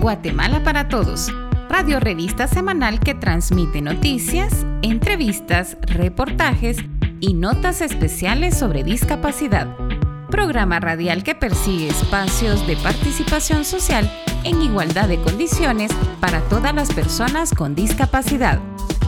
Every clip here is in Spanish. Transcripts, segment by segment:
Guatemala para Todos, radio revista semanal que transmite noticias, entrevistas, reportajes y notas especiales sobre discapacidad. Programa radial que persigue espacios de participación social en igualdad de condiciones para todas las personas con discapacidad.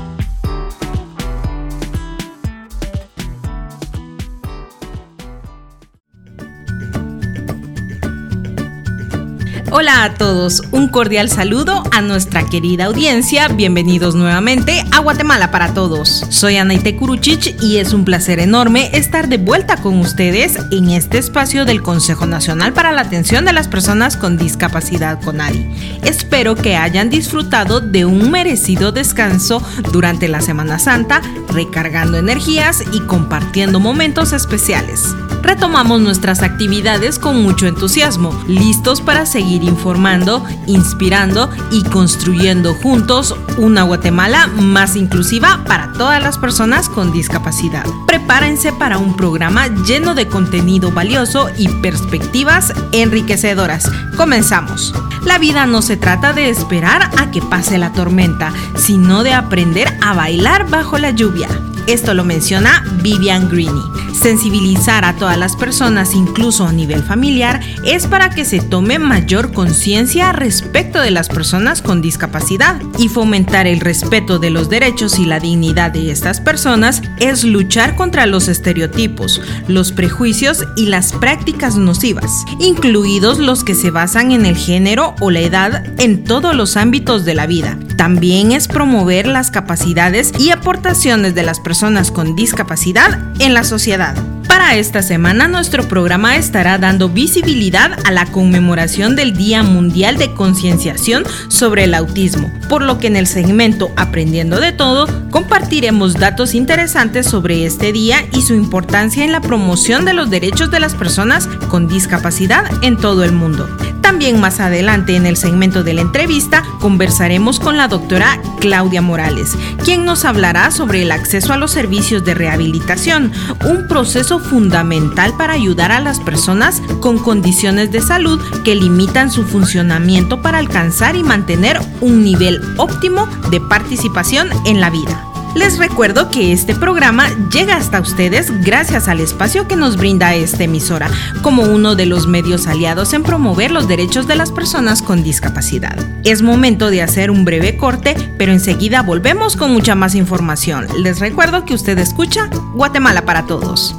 Hola a todos, un cordial saludo a nuestra querida audiencia. Bienvenidos nuevamente a Guatemala para Todos. Soy Anaite Kuruchich y es un placer enorme estar de vuelta con ustedes en este espacio del Consejo Nacional para la Atención de las Personas con Discapacidad, CONADI. Espero que hayan disfrutado de un merecido descanso durante la Semana Santa, recargando energías y compartiendo momentos especiales. Retomamos nuestras actividades con mucho entusiasmo, listos para seguir informando, inspirando y construyendo juntos una Guatemala más inclusiva para todas las personas con discapacidad. Prepárense para un programa lleno de contenido valioso y perspectivas enriquecedoras. Comenzamos. La vida no se trata de esperar a que pase la tormenta, sino de aprender a bailar bajo la lluvia. Esto lo menciona Vivian Greene. Sensibilizar a todas las personas, incluso a nivel familiar, es para que se tome mayor conciencia respecto de las personas con discapacidad, y fomentar el respeto de los derechos y la dignidad de estas personas es luchar contra los estereotipos, los prejuicios y las prácticas nocivas, incluidos los que se basan en el género o la edad en todos los ámbitos de la vida. También es promover las capacidades y aportaciones de las personas con discapacidad en la sociedad. Para esta semana, nuestro programa estará dando visibilidad a la conmemoración del Día Mundial de Concienciación sobre el Autismo, por lo que en el segmento Aprendiendo de Todo compartiremos datos interesantes sobre este día y su importancia en la promoción de los derechos de las personas con discapacidad en todo el mundo. También más adelante en el segmento de la entrevista conversaremos con la doctora Claudia Morales, quien nos hablará sobre el acceso a los servicios de rehabilitación, un proceso fundamental para ayudar a las personas con condiciones de salud que limitan su funcionamiento para alcanzar y mantener un nivel óptimo de participación en la vida. Les recuerdo que este programa llega hasta ustedes gracias al espacio que nos brinda esta emisora, como uno de los medios aliados en promover los derechos de las personas con discapacidad. Es momento de hacer un breve corte, pero enseguida volvemos con mucha más información. Les recuerdo que usted escucha Guatemala para Todos.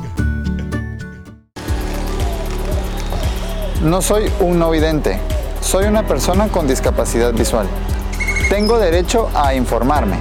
No soy un no vidente, soy una persona con discapacidad visual. Tengo derecho a informarme.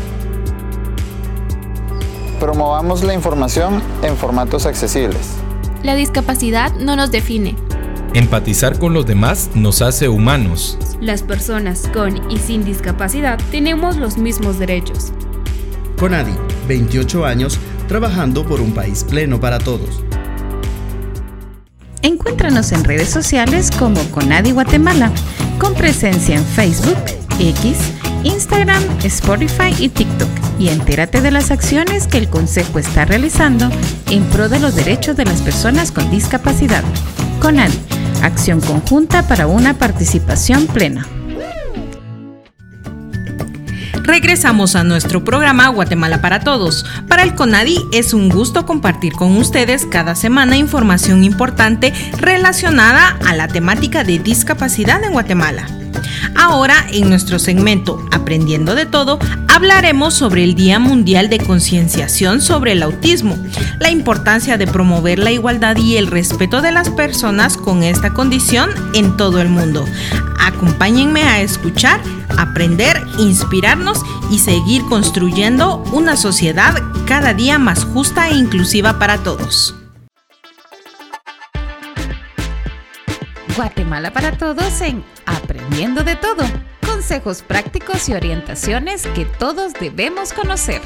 Promovamos la información en formatos accesibles. La discapacidad no nos define. Empatizar con los demás nos hace humanos. Las personas con y sin discapacidad tenemos los mismos derechos. CONADI, 28 años trabajando por un país pleno para todos. Encuéntranos en redes sociales como CONADI Guatemala, con presencia en Facebook, X, Instagram, Spotify y TikTok, y entérate de las acciones que el Consejo está realizando en pro de los derechos de las personas con discapacidad. CONADI, acción conjunta para una participación plena. Regresamos a nuestro programa Guatemala para Todos. Para el CONADI es un gusto compartir con ustedes cada semana información importante relacionada a la temática de discapacidad en Guatemala. Ahora, en nuestro segmento Aprendiendo de Todo, hablaremos sobre el Día Mundial de Concienciación sobre el Autismo, la importancia de promover la igualdad y el respeto de las personas con esta condición en todo el mundo. Acompáñenme a escuchar, aprender, inspirarnos y seguir construyendo una sociedad cada día más justa e inclusiva para todos. Guatemala para Todos en Aprendiendo de Todo. Consejos prácticos y orientaciones que todos debemos conocer.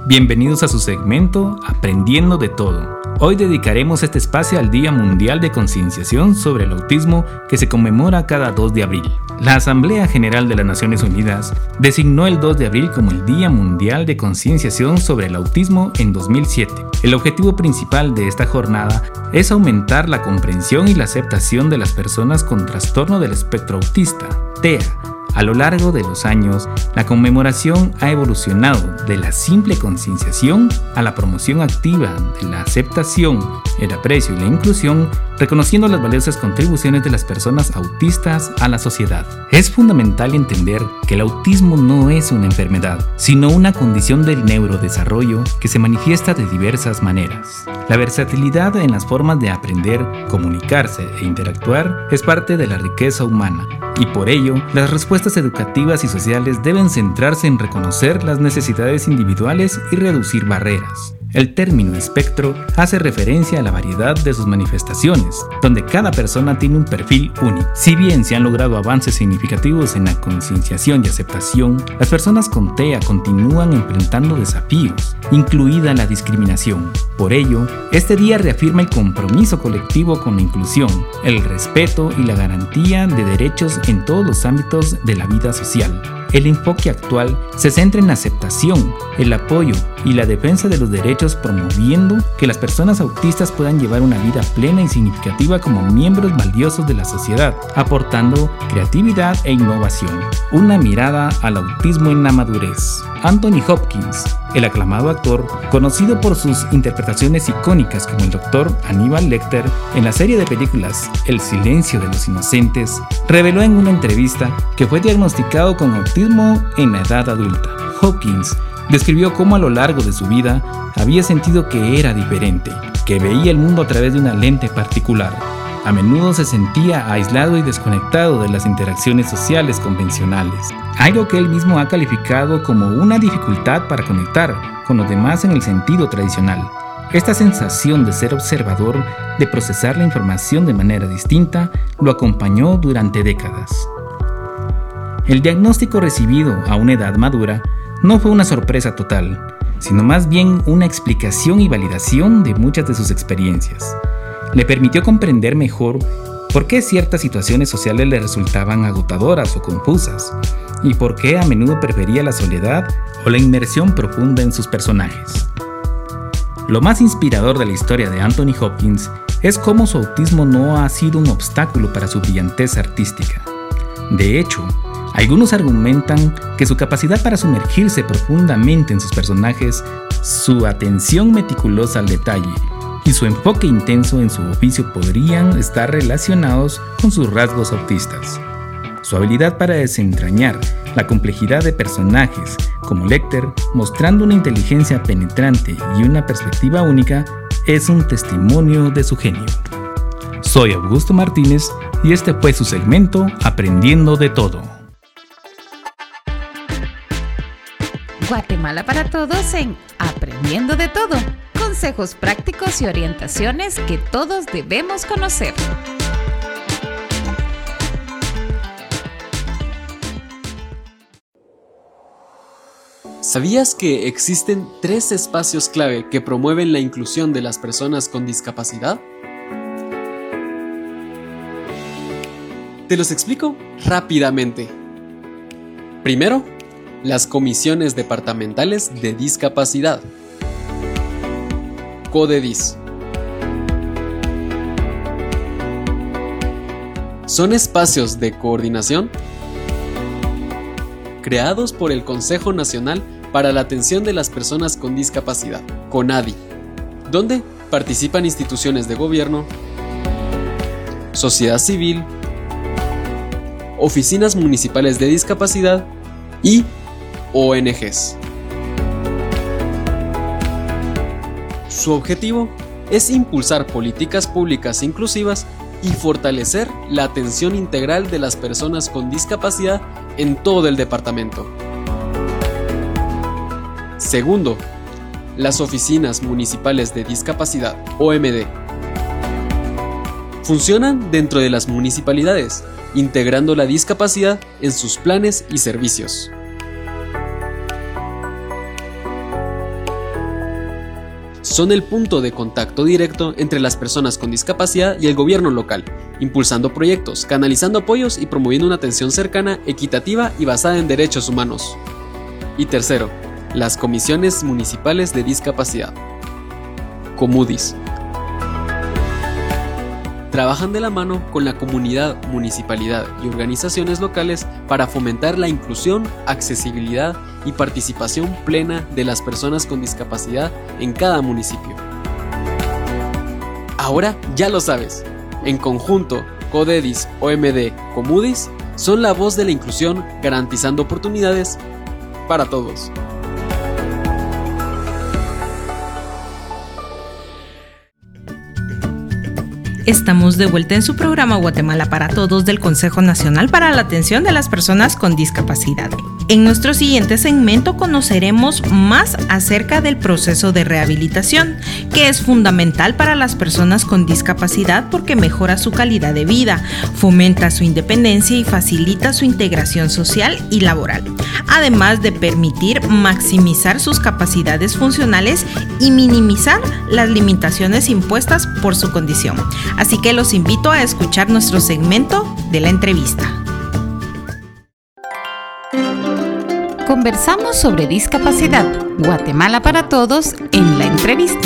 Bienvenidos a su segmento Aprendiendo de Todo. Hoy dedicaremos este espacio al Día Mundial de Concienciación sobre el Autismo que se conmemora cada 2 de abril. La Asamblea General de las Naciones Unidas designó el 2 de abril como el Día Mundial de Concienciación sobre el Autismo en 2007. El objetivo principal de esta jornada es aumentar la comprensión y la aceptación de las personas con trastorno del espectro autista, TEA. A lo largo de los años, la conmemoración ha evolucionado de la simple concienciación a la promoción activa de la aceptación, el aprecio y la inclusión, reconociendo las valiosas contribuciones de las personas autistas a la sociedad. Es fundamental entender que el autismo no es una enfermedad, sino una condición del neurodesarrollo que se manifiesta de diversas maneras. La versatilidad en las formas de aprender, comunicarse e interactuar es parte de la riqueza humana, y por ello, las respuestas educativas y sociales deben centrarse en reconocer las necesidades individuales y reducir barreras. El término espectro hace referencia a la variedad de sus manifestaciones, donde cada persona tiene un perfil único. Si bien se han logrado avances significativos en la concienciación y aceptación, las personas con TEA continúan enfrentando desafíos, incluida la discriminación. Por ello, este día reafirma el compromiso colectivo con la inclusión, el respeto y la garantía de derechos en todos los ámbitos de la vida social. El enfoque actual se centra en la aceptación, el apoyo y la defensa de los derechos, promoviendo que las personas autistas puedan llevar una vida plena y significativa como miembros valiosos de la sociedad, aportando creatividad e innovación. Una mirada al autismo en la madurez. Anthony Hopkins, el aclamado actor, conocido por sus interpretaciones icónicas como el Dr. Hannibal Lecter en la serie de películas El silencio de los inocentes, reveló en una entrevista que fue diagnosticado con autismo en la edad adulta. Hopkins describió cómo a lo largo de su vida había sentido que era diferente, que veía el mundo a través de una lente particular. A menudo se sentía aislado y desconectado de las interacciones sociales convencionales, algo que él mismo ha calificado como una dificultad para conectar con los demás en el sentido tradicional. Esta sensación de ser observador, de procesar la información de manera distinta, lo acompañó durante décadas. El diagnóstico recibido a una edad madura no fue una sorpresa total, sino más bien una explicación y validación de muchas de sus experiencias. Le permitió comprender mejor por qué ciertas situaciones sociales le resultaban agotadoras o confusas, y por qué a menudo prefería la soledad o la inmersión profunda en sus personajes. Lo más inspirador de la historia de Anthony Hopkins es cómo su autismo no ha sido un obstáculo para su brillantez artística. De hecho, algunos argumentan que su capacidad para sumergirse profundamente en sus personajes, su atención meticulosa al detalle y su enfoque intenso en su oficio podrían estar relacionados con sus rasgos autistas. Su habilidad para desentrañar la complejidad de personajes como Lecter, mostrando una inteligencia penetrante y una perspectiva única, es un testimonio de su genio. Soy Augusto Martínez y este fue su segmento Aprendiendo de Todo. Guatemala para todos en Aprendiendo de Todo. Consejos prácticos y orientaciones que todos debemos conocer. ¿Sabías que existen 3 espacios clave que promueven la inclusión de las personas con discapacidad? Te los explico rápidamente. Primero, las comisiones departamentales de discapacidad. CODEDIS. Son espacios de coordinación creados por el Consejo Nacional para la Atención de las Personas con Discapacidad, CONADI, donde participan instituciones de gobierno, sociedad civil, oficinas municipales de discapacidad y ONGs. Su objetivo es impulsar políticas públicas inclusivas y fortalecer la atención integral de las personas con discapacidad en todo el departamento. Segundo, las oficinas municipales de discapacidad, OMD. Funcionan dentro de las municipalidades, integrando la discapacidad en sus planes y servicios. son el punto de contacto directo entre las personas con discapacidad y el gobierno local, impulsando proyectos, canalizando apoyos y promoviendo una atención cercana, equitativa y basada en derechos humanos. Y tercero, las comisiones municipales de discapacidad, Comudis. Trabajan de la mano con la comunidad, municipalidad y organizaciones locales para fomentar la inclusión, accesibilidad y participación plena de las personas con discapacidad en cada municipio. Ahora ya lo sabes, en conjunto, CODEDIS, OMD, Comudis son la voz de la inclusión garantizando oportunidades para todos. Estamos de vuelta en su programa Guatemala para Todos del Consejo Nacional para la Atención de las Personas con Discapacidad. En nuestro siguiente segmento conoceremos más acerca del proceso de rehabilitación, que es fundamental para las personas con discapacidad porque mejora su calidad de vida, fomenta su independencia y facilita su integración social y laboral, además de permitir maximizar sus capacidades funcionales y minimizar las limitaciones impuestas por su condición. Así que los invito a escuchar nuestro segmento de la entrevista. Conversamos sobre discapacidad. Guatemala para Todos en la entrevista.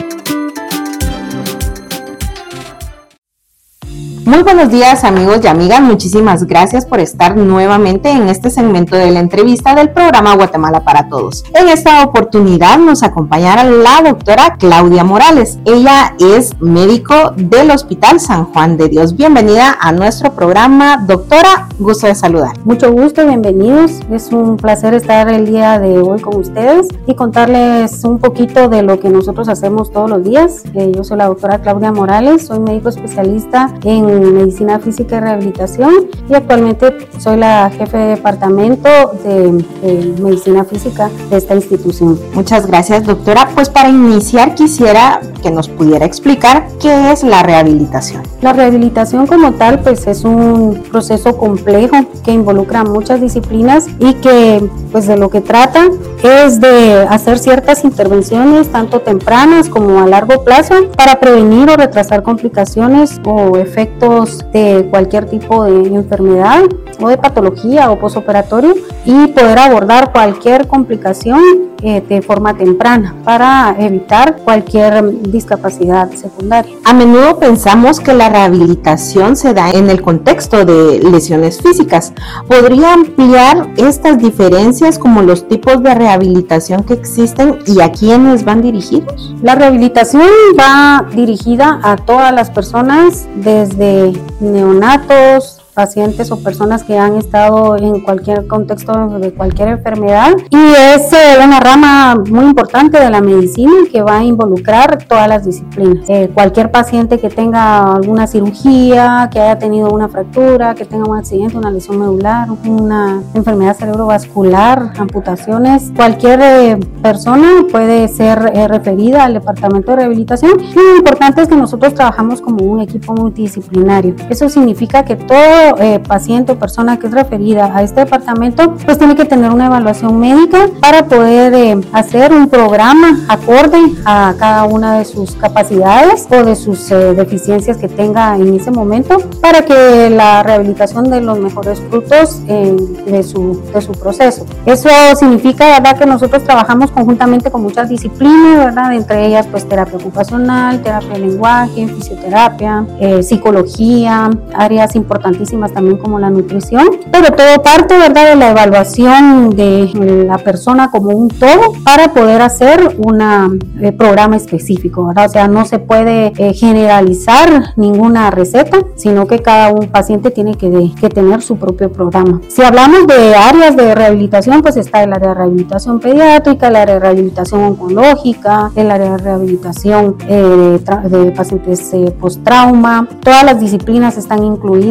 Muy buenos días, amigos y amigas, muchísimas gracias por estar nuevamente en este segmento de la entrevista del programa Guatemala para Todos. En esta oportunidad nos acompañará la doctora Claudia Morales. Ella es médico del Hospital San Juan de Dios. Bienvenida a nuestro programa, doctora, gusto de saludar. Mucho gusto, bienvenidos. Es un placer estar el día de hoy con ustedes y contarles un poquito de lo que nosotros hacemos todos los días. Yo soy la doctora Claudia Morales, soy médico especialista en Medicina Física y Rehabilitación y actualmente soy la jefe de departamento de Medicina Física de esta institución. Muchas gracias, doctora. Pues para iniciar quisiera que nos pudiera explicar qué es la rehabilitación. La rehabilitación como tal pues es un proceso complejo que involucra muchas disciplinas y que pues de lo que trata es de hacer ciertas intervenciones tanto tempranas como a largo plazo para prevenir o retrasar complicaciones o efectos de cualquier tipo de enfermedad o de patología o posoperatorio y poder abordar cualquier complicación de forma temprana para evitar cualquier discapacidad secundaria. A menudo pensamos que la rehabilitación se da en el contexto de lesiones físicas. ¿Podría ampliar estas diferencias como los tipos de rehabilitación que existen y a quiénes van dirigidos? La rehabilitación va dirigida a todas las personas, desde neonatos, pacientes o personas que han estado en cualquier contexto de cualquier enfermedad y es una rama muy importante de la medicina que va a involucrar todas las disciplinas. Cualquier paciente que tenga alguna cirugía, que haya tenido una fractura, que tenga un accidente, una lesión medular, una enfermedad cerebrovascular, amputaciones, cualquier persona puede ser referida al departamento de rehabilitación. Y lo importante es que nosotros trabajamos como un equipo multidisciplinario. Eso significa que todo paciente o persona que es referida a este departamento pues tiene que tener una evaluación médica para poder hacer un programa acorde a cada una de sus capacidades o de sus deficiencias que tenga en ese momento para que la rehabilitación dé los mejores frutos de su proceso. Eso significa, ¿verdad?, que nosotros trabajamos conjuntamente con muchas disciplinas, ¿verdad?, entre ellas pues terapia ocupacional, terapia de lenguaje, fisioterapia, psicología, áreas importantísimas también como la nutrición, pero todo parte, ¿verdad?, de la evaluación de la persona como un todo para poder hacer un programa específico, ¿verdad? O sea, no se puede generalizar ninguna receta, sino que cada un paciente tiene que tener su propio programa. Si hablamos de áreas de rehabilitación, pues está el área de rehabilitación pediátrica, el área de rehabilitación oncológica, el área de rehabilitación de pacientes post-trauma. Todas las disciplinas están incluidas dentro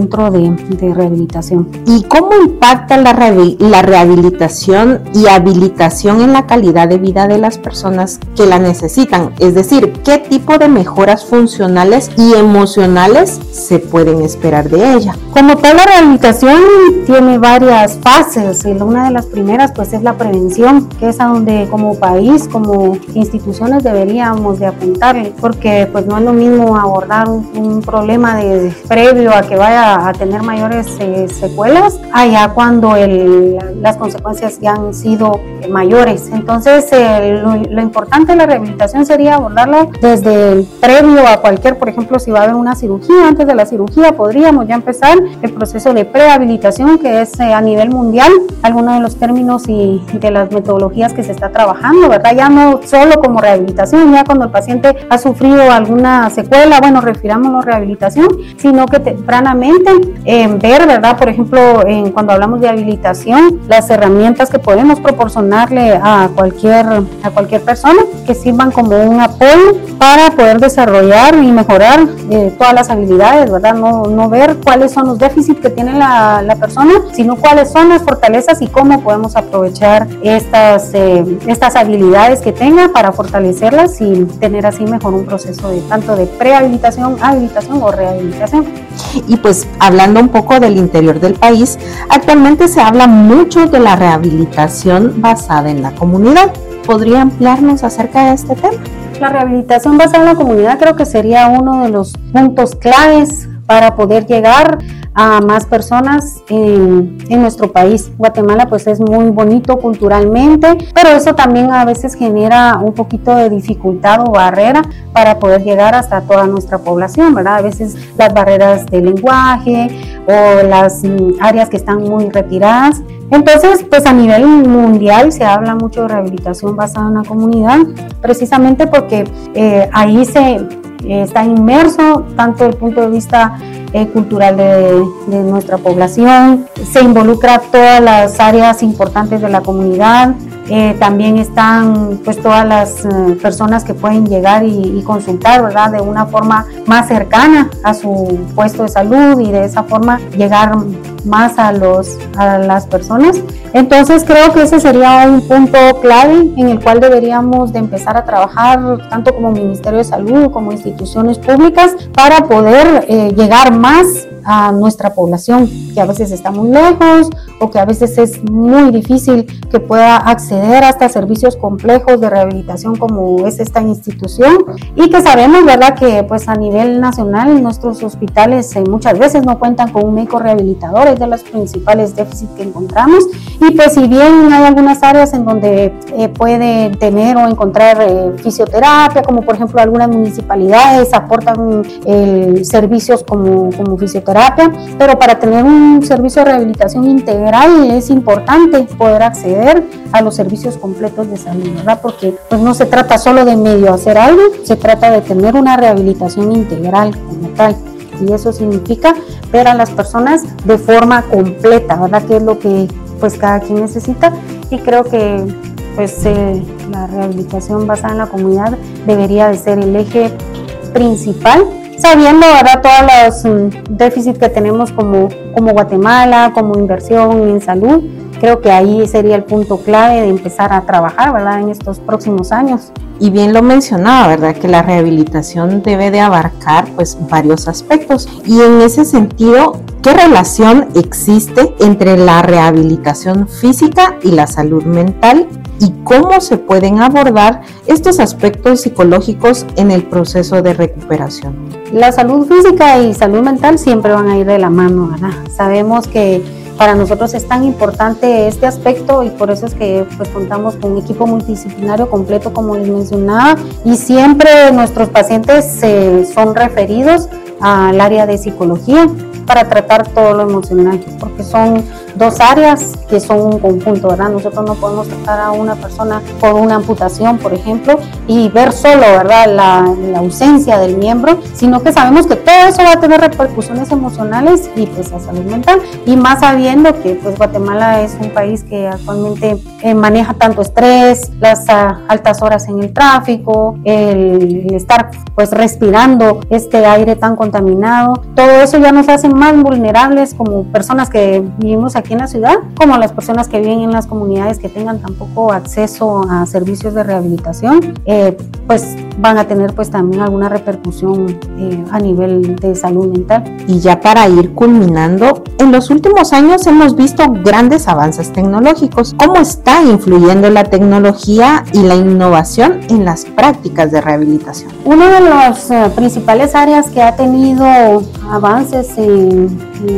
centro de rehabilitación. ¿Y cómo impacta la rehabilitación y habilitación en la calidad de vida de las personas que la necesitan? Es decir, ¿qué tipo de mejoras funcionales y emocionales se pueden esperar de ella? Como tal, la rehabilitación tiene varias fases, y una de las primeras pues es la prevención, que es a donde como país, como instituciones deberíamos de apuntarle, porque pues no es lo mismo abordar un problema previo a que vaya a tener mayores secuelas, allá cuando las consecuencias ya han sido mayores. Entonces lo importante de la rehabilitación sería abordarlo desde el previo a cualquier, por ejemplo, si va a haber una cirugía, antes de la cirugía podríamos ya empezar el proceso de prehabilitación, que es a nivel mundial, algunos de los términos y de las metodologías que se está trabajando, ¿verdad? Ya no solo como rehabilitación, ya cuando el paciente ha sufrido alguna secuela, bueno, refirámoslo a rehabilitación, sino que tempranamente ver, ¿verdad? Por ejemplo, cuando hablamos de habilitación, las herramientas que podemos proporcionarle a cualquier persona que sirvan como un apoyo para poder desarrollar y mejorar todas las habilidades, ¿verdad? No ver cuáles son los déficits que tiene la persona, sino cuáles son las fortalezas y cómo podemos aprovechar estas habilidades que tenga para fortalecerlas y tener así mejor un proceso tanto de prehabilitación, habilitación o rehabilitación. Y pues hablando un poco del interior del país, actualmente se habla mucho de la rehabilitación basada en la comunidad. ¿Podría ampliarnos acerca de este tema? La rehabilitación basada en la comunidad creo que sería uno de los puntos claves para poder llegar a más personas en nuestro país. Guatemala pues es muy bonito culturalmente, pero eso también a veces genera un poquito de dificultad o barrera para poder llegar hasta toda nuestra población, ¿verdad? A veces las barreras de lenguaje o las áreas que están muy retiradas. Entonces, pues a nivel mundial se habla mucho de rehabilitación basada en la comunidad, precisamente porque ahí está inmerso tanto el punto de vista cultural de nuestra población, se involucra todas las áreas importantes de la comunidad, también están pues todas las personas que pueden llegar y consultar, ¿verdad? De una forma más cercana a su puesto de salud y de esa forma llegar más a las personas. Entonces creo que ese sería un punto clave en el cual deberíamos de empezar a trabajar tanto como Ministerio de Salud como instituciones públicas para poder llegar más a nuestra población, que a veces está muy lejos o que a veces es muy difícil que pueda acceder hasta servicios complejos de rehabilitación como es esta institución, y que sabemos, ¿verdad?, que pues a nivel nacional nuestros hospitales muchas veces no cuentan con un médico rehabilitador, es de los principales déficits que encontramos. Y pues si bien hay algunas áreas en donde puede tener o encontrar fisioterapia, como por ejemplo algunas municipalidades aportan servicios como fisioterapia, pero para tener un servicio de rehabilitación integral es importante poder acceder a los servicios completos de salud, ¿verdad? Porque pues no se trata solo de medio hacer algo, se trata de tener una rehabilitación integral como tal. Y eso significa ver a las personas de forma completa, ¿verdad? Que es lo que pues cada quien necesita, y creo que pues la rehabilitación basada en la comunidad debería de ser el eje principal, sabiendo, ¿verdad?, todos los déficits que tenemos como Guatemala, como inversión en salud. Creo que ahí sería el punto clave de empezar a trabajar, ¿verdad?, en estos próximos años. Y bien lo mencionaba, ¿verdad?, que la rehabilitación debe de abarcar pues varios aspectos. Y en ese sentido, ¿qué relación existe entre la rehabilitación física y la salud mental? ¿Y cómo se pueden abordar estos aspectos psicológicos en el proceso de recuperación? La salud física y salud mental siempre van a ir de la mano, ¿verdad? Sabemos que para nosotros es tan importante este aspecto y por eso es que pues contamos con un equipo multidisciplinario completo, como les mencionaba, y siempre nuestros pacientes son referidos al área de psicología para tratar todo lo emocional, porque son dos áreas que son un conjunto, ¿verdad? Nosotros no podemos tratar a una persona por una amputación, por ejemplo, y ver solo, ¿verdad?, la ausencia del miembro, sino que sabemos que todo eso va a tener repercusiones emocionales y pues a salud mental, y más sabiendo que pues Guatemala es un país que actualmente maneja tanto estrés, las altas horas en el tráfico, el estar pues respirando este aire tan contaminado. Todo eso ya nos hace más vulnerables como personas que vivimos aquí en la ciudad, como las personas que viven en las comunidades que tengan tampoco acceso a servicios de rehabilitación, pues van a tener pues también alguna repercusión a nivel de salud mental. Y ya para ir culminando, en los últimos años hemos visto grandes avances tecnológicos. ¿Cómo está influyendo la tecnología y la innovación en las prácticas de rehabilitación? Una de las principales áreas que ha tenido avances en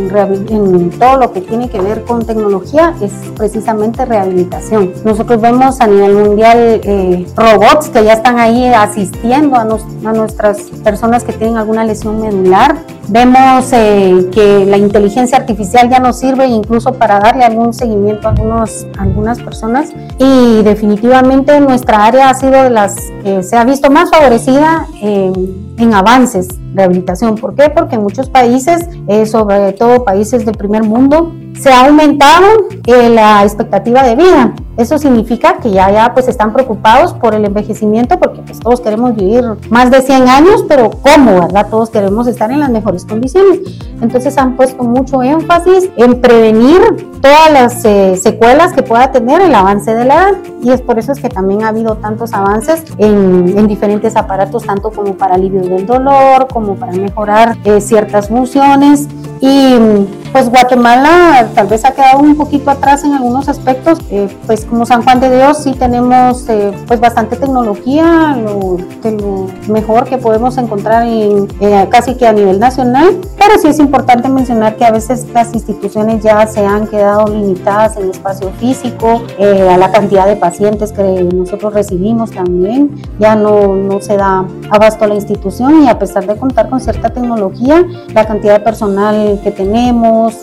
todo lo que tiene que ver con tecnología es precisamente rehabilitación. Nosotros vemos a nivel mundial robots que ya están ahí asistiendo a nuestras personas que tienen alguna lesión medular. Vemos que la inteligencia artificial ya nos sirve incluso para darle algún seguimiento a algunas personas, y definitivamente nuestra área ha sido de las que se ha visto más favorecida en avances de rehabilitación. ¿Por qué? Porque en muchos países, sobre todo países del primer mundo, se ha aumentado la expectativa de vida. Eso significa que ya pues están preocupados por el envejecimiento, porque pues todos queremos vivir más de 100 años, pero ¿cómo, verdad? Todos queremos estar en las mejores condiciones. Entonces han puesto mucho énfasis en prevenir todas las secuelas que pueda tener el avance de la edad, y es por eso es que también ha habido tantos avances en diferentes aparatos, tanto como para alivio del dolor, como para mejorar ciertas funciones. Y pues Guatemala tal vez ha quedado un poquito atrás en algunos aspectos, pues como San Juan de Dios sí tenemos pues bastante tecnología, de lo mejor que podemos encontrar casi que a nivel nacional, pero sí es importante mencionar que a veces las instituciones ya se han quedado limitadas en espacio físico, a la cantidad de pacientes que nosotros recibimos también, ya no se da abasto a la institución, y a pesar de contar con cierta tecnología, la cantidad de personal que tenemos,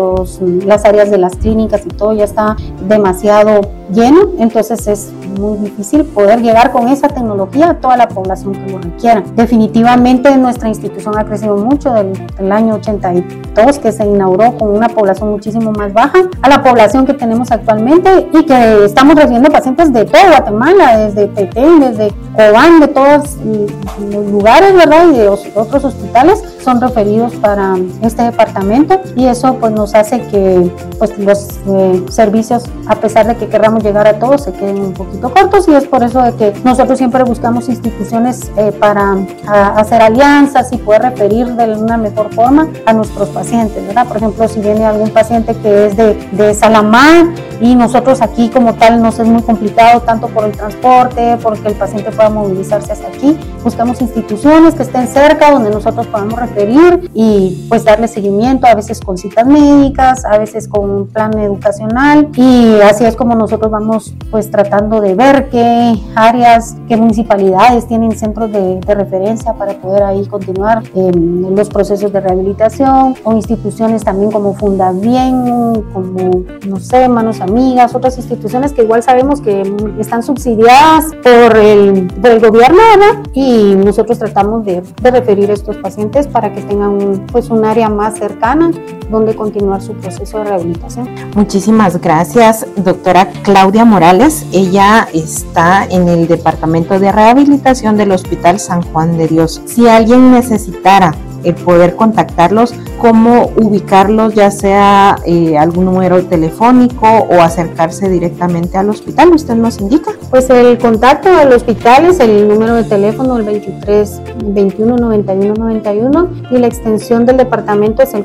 las áreas de las clínicas y todo ya está demasiado lleno, entonces es muy difícil poder llegar con esa tecnología a toda la población que lo requiera. Definitivamente nuestra institución ha crecido mucho del año 82, que se inauguró con una población muchísimo más baja a la población que tenemos actualmente, y que estamos recibiendo pacientes de todo Guatemala, desde Petén, desde Cobán, de todos los lugares, ¿verdad? Y de otros hospitales son referidos para este departamento, y eso pues nos hace que pues los servicios, a pesar de que queramos llegar a todos, se queden un poquito cortos, y es por eso de que nosotros siempre buscamos instituciones para hacer alianzas y poder referir de una mejor forma a nuestros pacientes, ¿verdad? Por ejemplo, si viene algún paciente que es de Salamá, y nosotros aquí como tal nos es muy complicado tanto por el transporte, porque el paciente pueda movilizarse hasta aquí, buscamos instituciones que estén cerca donde nosotros podamos referir y pues darle seguimiento, a veces con citas médicas, a veces con un plan educacional, y así es como nosotros vamos pues tratando de ver qué áreas, qué municipalidades tienen centros de referencia para poder ahí continuar en los procesos de rehabilitación, o instituciones también como Fundabien, como no sé, Manos Amigas, otras instituciones que igual sabemos que están subsidiadas por el gobierno, ¿verdad? Y nosotros tratamos de referir a estos pacientes para que tengan un área más cercana donde continuar su proceso de rehabilitación. Muchísimas gracias, doctora Claudia Morales. Ella está en el Departamento de Rehabilitación del Hospital San Juan de Dios. Si alguien necesitara el poder contactarlos, cómo ubicarlos, ya sea algún número telefónico o acercarse directamente al hospital, ¿usted nos indica? Pues el contacto del hospital es el número de teléfono, el 23 21 91 91, y la extensión del departamento es el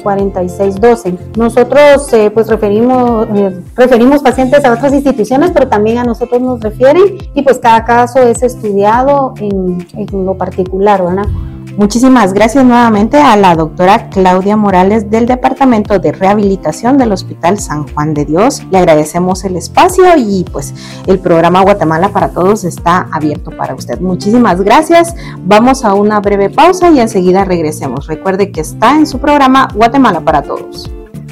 4612. Nosotros pues referimos pacientes a otras instituciones, pero también a nosotros nos refieren, y pues cada caso es estudiado en lo particular, ¿verdad? Muchísimas gracias nuevamente a la doctora Claudia Morales del Departamento de Rehabilitación del Hospital San Juan de Dios. Le agradecemos el espacio, y pues el programa Guatemala para Todos está abierto para usted. Muchísimas gracias. Vamos a una breve pausa y enseguida regresemos. Recuerde que está en su programa Guatemala para Todos.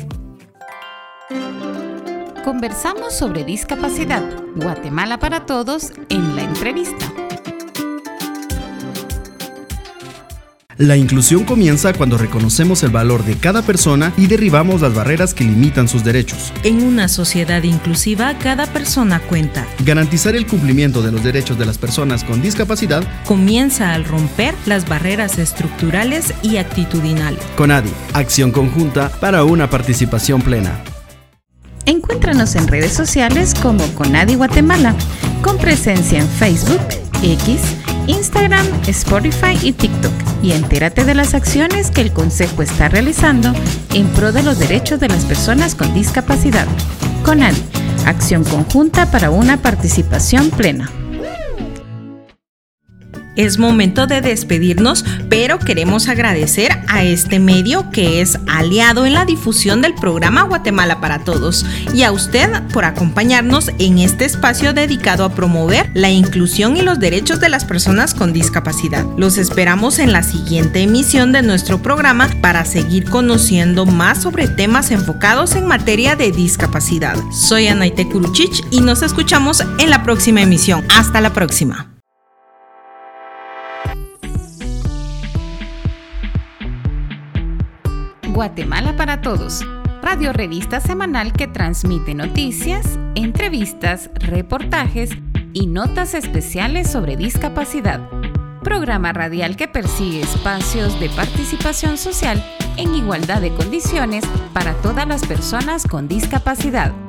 Conversamos sobre discapacidad. Guatemala para Todos en la entrevista. La inclusión comienza cuando reconocemos el valor de cada persona y derribamos las barreras que limitan sus derechos. En una sociedad inclusiva, cada persona cuenta. Garantizar el cumplimiento de los derechos de las personas con discapacidad comienza al romper las barreras estructurales y actitudinales. CONADI, acción conjunta para una participación plena. Encuéntranos en redes sociales como CONADI Guatemala, con presencia en Facebook, X, Instagram, Spotify y TikTok, y entérate de las acciones que el Consejo está realizando en pro de los derechos de las personas con discapacidad. CONADI, acción conjunta para una participación plena. Es momento de despedirnos, pero queremos agradecer a este medio que es aliado en la difusión del programa Guatemala para Todos y a usted por acompañarnos en este espacio dedicado a promover la inclusión y los derechos de las personas con discapacidad. Los esperamos en la siguiente emisión de nuestro programa para seguir conociendo más sobre temas enfocados en materia de discapacidad. Soy Anaite Kuruchich y nos escuchamos en la próxima emisión. Hasta la próxima. Guatemala para Todos, radio revista semanal que transmite noticias, entrevistas, reportajes y notas especiales sobre discapacidad. Programa radial que persigue espacios de participación social en igualdad de condiciones para todas las personas con discapacidad.